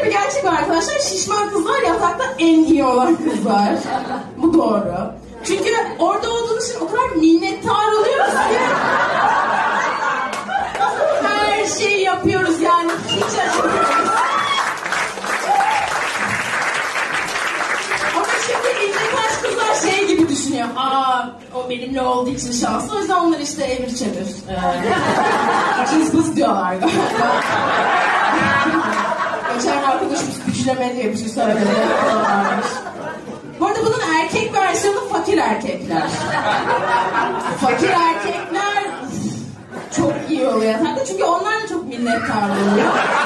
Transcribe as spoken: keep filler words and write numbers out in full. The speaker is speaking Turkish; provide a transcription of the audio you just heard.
şöyle bir gerçek var arkadaşlar. Şişman kızlar yatakta en iyi olan kızlar. Bu doğru. Çünkü orada olduğunuz için o kadar minnettar oluyoruz ki. Her şeyi yapıyoruz yani. Hiç acımıyoruz. Ama şimdi minnettar kızlar şey gibi düşünüyor. Aa, o benimle olduğu için şanslı. O yüzden onlar işte evir çevir. Ee, cız bız diyorlar galiba. Geçen arkadaşımız güçleme diye bir şey söyledi. Bu arada bunun erkek versiyonu fakir erkekler. Fakir erkekler çok iyi oluyor. Çünkü onlar da çok minnettar oluyor.